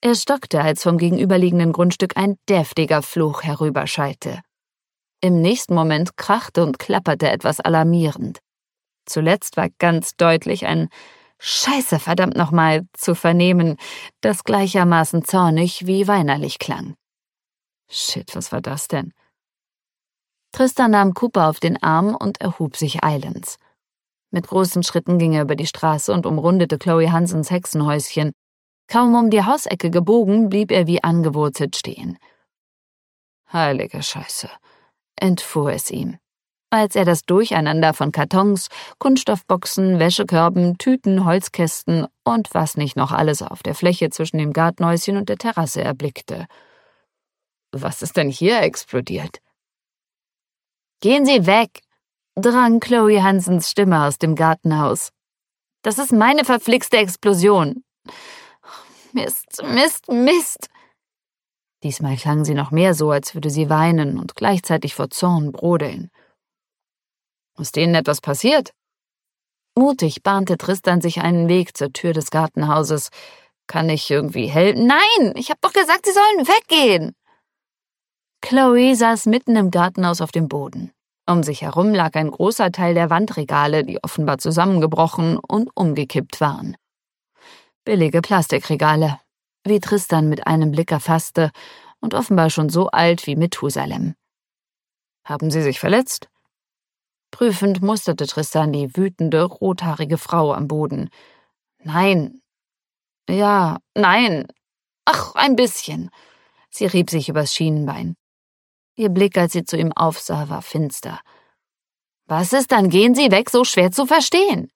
Er stockte, als vom gegenüberliegenden Grundstück ein deftiger Fluch herüberschallte. Im nächsten Moment krachte und klapperte etwas alarmierend. Zuletzt war ganz deutlich ein »Scheiße, verdammt nochmal« zu vernehmen, das gleichermaßen zornig wie weinerlich klang. Shit, was war das denn? Tristan nahm Cooper auf den Arm und erhob sich eilends. Mit großen Schritten ging er über die Straße und umrundete Chloe Hansens Hexenhäuschen. Kaum um die Hausecke gebogen, blieb er wie angewurzelt stehen. Heilige Scheiße, entfuhr es ihm, als er das Durcheinander von Kartons, Kunststoffboxen, Wäschekörben, Tüten, Holzkästen und was nicht noch alles auf der Fläche zwischen dem Gartenhäuschen und der Terrasse erblickte. Was ist denn hier explodiert? »Gehen Sie weg«, drang Chloe Hansens Stimme aus dem Gartenhaus. »Das ist meine verflixte Explosion.« »Mist, Mist, Mist!« Diesmal klang sie noch mehr so, als würde sie weinen und gleichzeitig vor Zorn brodeln. »Ist Ihnen etwas passiert?« Mutig bahnte Tristan sich einen Weg zur Tür des Gartenhauses. »Kann ich irgendwie helfen?« »Nein, ich hab doch gesagt, Sie sollen weggehen!« Chloe saß mitten im Gartenhaus auf dem Boden. Um sich herum lag ein großer Teil der Wandregale, die offenbar zusammengebrochen und umgekippt waren. Billige Plastikregale, wie Tristan mit einem Blick erfasste, und offenbar schon so alt wie Methusalem. »Haben Sie sich verletzt?« Prüfend musterte Tristan die wütende, rothaarige Frau am Boden. »Nein. Ja, nein. Ach, ein bisschen.« Sie rieb sich übers Schienenbein. Ihr Blick, als sie zu ihm aufsah, war finster. »Was ist, dann gehen Sie weg, so schwer zu verstehen?«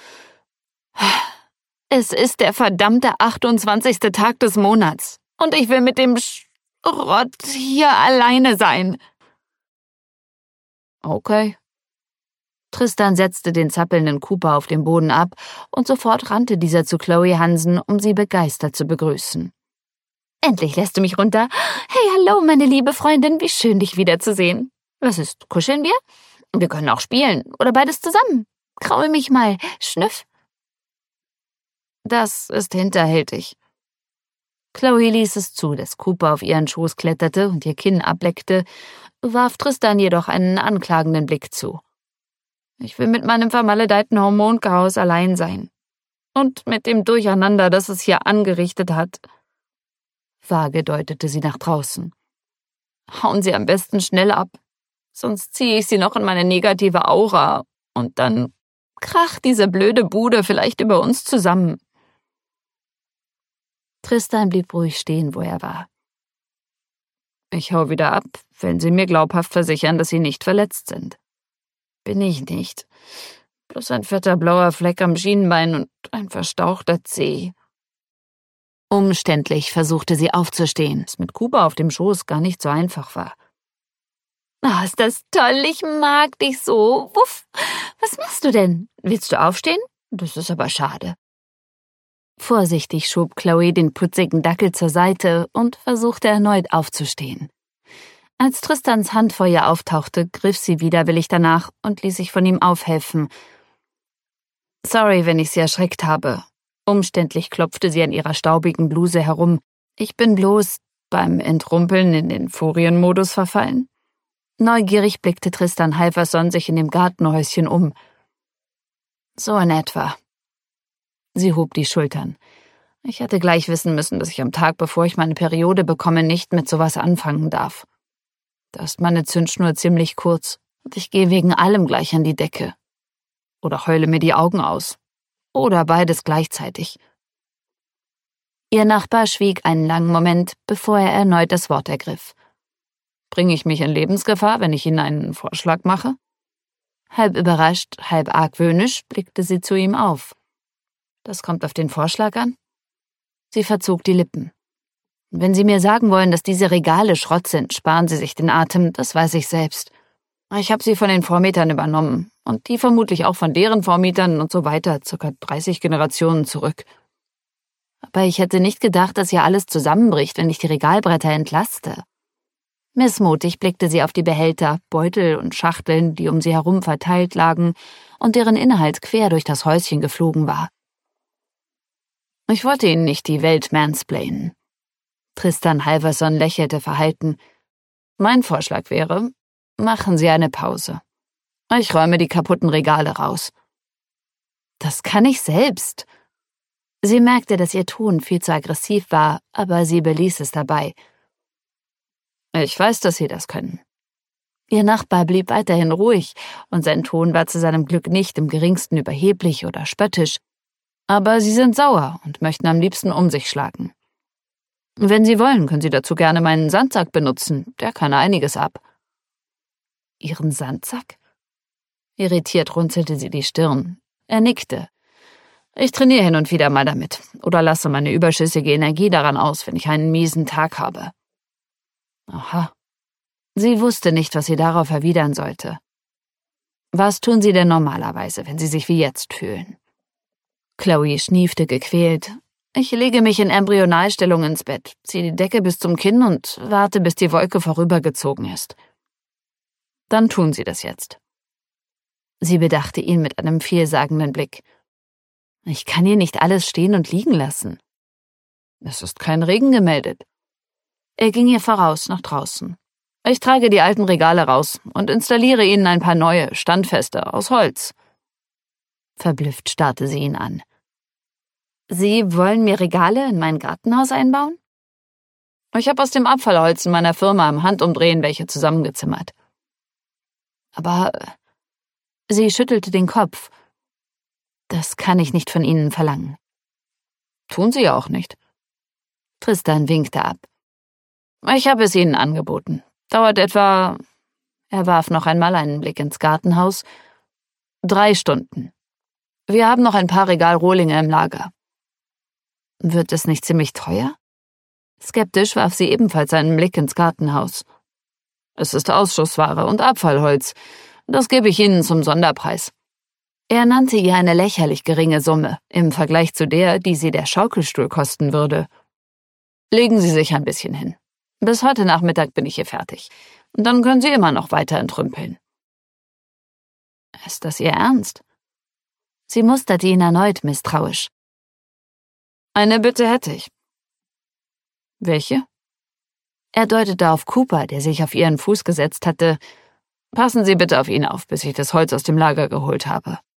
»Es ist der verdammte 28. Tag des Monats und ich will mit dem Schrott hier alleine sein.« »Okay.« Tristan setzte den zappelnden Cooper auf dem Boden ab und sofort rannte dieser zu Chloe Hansen, um sie begeistert zu begrüßen. »Endlich lässt du mich runter. Hey, hallo, meine liebe Freundin, wie schön, dich wiederzusehen. Was ist, kuscheln wir? Wir können auch spielen oder beides zusammen. Kraul mich mal, schnüff.« »Das ist hinterhältig.« Chloe ließ es zu, dass Cooper auf ihren Schoß kletterte und ihr Kinn ableckte, warf Tristan jedoch einen anklagenden Blick zu. »Ich will mit meinem vermaledeiten Hormonchaos allein sein. Und mit dem Durcheinander, das es hier angerichtet hat.« Vage deutete sie nach draußen. »Hauen Sie am besten schnell ab, sonst ziehe ich Sie noch in meine negative Aura und dann kracht diese blöde Bude vielleicht über uns zusammen.« Tristan blieb ruhig stehen, wo er war. »Ich hau wieder ab, wenn Sie mir glaubhaft versichern, dass Sie nicht verletzt sind.« »Bin ich nicht. Bloß ein fetter blauer Fleck am Schienenbein und ein verstauchter Zeh.« Umständlich versuchte sie aufzustehen, was mit Cooper auf dem Schoß gar nicht so einfach war. »Oh, ist das toll, ich mag dich so. Wuff, was machst du denn? Willst du aufstehen? Das ist aber schade.« Vorsichtig schob Chloe den putzigen Dackel zur Seite und versuchte erneut aufzustehen. Als Tristans Hand vor ihr auftauchte, griff sie widerwillig danach und ließ sich von ihm aufhelfen. »Sorry, wenn ich Sie erschreckt habe.« Umständlich klopfte sie an ihrer staubigen Bluse herum. »Ich bin bloß beim Entrumpeln in den Furienmodus verfallen.« Neugierig blickte Tristan Halverson sich in dem Gartenhäuschen um. »So in etwa.« Sie hob die Schultern. »Ich hätte gleich wissen müssen, dass ich am Tag, bevor ich meine Periode bekomme, nicht mit sowas anfangen darf. Da ist meine Zündschnur ziemlich kurz und ich gehe wegen allem gleich an die Decke. Oder heule mir die Augen aus. Oder beides gleichzeitig.« Ihr Nachbar schwieg einen langen Moment, bevor er erneut das Wort ergriff. »Bringe ich mich in Lebensgefahr, wenn ich Ihnen einen Vorschlag mache?« Halb überrascht, halb argwöhnisch blickte sie zu ihm auf. »Das kommt auf den Vorschlag an?« Sie verzog die Lippen. »Wenn Sie mir sagen wollen, dass diese Regale Schrott sind, sparen Sie sich den Atem, das weiß ich selbst. Ich habe sie von den Vormietern übernommen und die vermutlich auch von deren Vormietern und so weiter, ca. 30 Generationen zurück. Aber ich hätte nicht gedacht, dass hier alles zusammenbricht, wenn ich die Regalbretter entlaste.« Missmutig blickte sie auf die Behälter, Beutel und Schachteln, die um sie herum verteilt lagen und deren Inhalt quer durch das Häuschen geflogen war. »Ich wollte Ihnen nicht die Welt mansplainen. Tristan Halverson lächelte verhalten. Mein Vorschlag wäre, machen Sie eine Pause. Ich räume die kaputten Regale raus. Das kann ich selbst. Sie merkte, dass ihr Ton viel zu aggressiv war, aber sie beließ es dabei. Ich weiß, dass Sie das können. Ihr Nachbar blieb weiterhin ruhig, und sein Ton war zu seinem Glück nicht im geringsten überheblich oder spöttisch. Aber Sie sind sauer und möchten am liebsten um sich schlagen. Wenn Sie wollen, können Sie dazu gerne meinen Sandsack benutzen, der kann einiges ab. Ihren Sandsack? Irritiert runzelte sie die Stirn. Er nickte. Ich trainiere hin und wieder mal damit oder lasse meine überschüssige Energie daran aus, wenn ich einen miesen Tag habe. Aha. Sie wusste nicht, was sie darauf erwidern sollte. Was tun Sie denn normalerweise, wenn Sie sich wie jetzt fühlen? Chloe schniefte gequält. Ich lege mich in Embryonalstellung ins Bett, ziehe die Decke bis zum Kinn und warte, bis die Wolke vorübergezogen ist. Dann tun Sie das jetzt. Sie bedachte ihn mit einem vielsagenden Blick. Ich kann hier nicht alles stehen und liegen lassen. Es ist kein Regen gemeldet. Er ging ihr voraus nach draußen. Ich trage die alten Regale raus und installiere ihnen ein paar neue, standfeste, aus Holz. Verblüfft starrte sie ihn an. Sie wollen mir Regale in mein Gartenhaus einbauen? Ich habe aus dem Abfallholz in meiner Firma im Handumdrehen welche zusammengezimmert. Aber sie schüttelte den Kopf. Das kann ich nicht von Ihnen verlangen. Tun Sie ja auch nicht. Tristan winkte ab. Ich habe es Ihnen angeboten. Dauert etwa, er warf noch einmal einen Blick ins Gartenhaus, 3 Stunden. Wir haben noch ein paar Regalrohlinge im Lager. Wird es nicht ziemlich teuer? Skeptisch warf sie ebenfalls einen Blick ins Gartenhaus. Es ist Ausschussware und Abfallholz. Das gebe ich Ihnen zum Sonderpreis. Er nannte ihr eine lächerlich geringe Summe im Vergleich zu der, die sie der Schaukelstuhl kosten würde. Legen Sie sich ein bisschen hin. Bis heute Nachmittag bin ich hier fertig. Und dann können Sie immer noch weiter entrümpeln. Ist das Ihr Ernst? Sie musterte ihn erneut misstrauisch. Eine Bitte hätte ich. Welche? Er deutete auf Cooper, der sich auf ihren Fuß gesetzt hatte. Passen Sie bitte auf ihn auf, bis ich das Holz aus dem Lager geholt habe.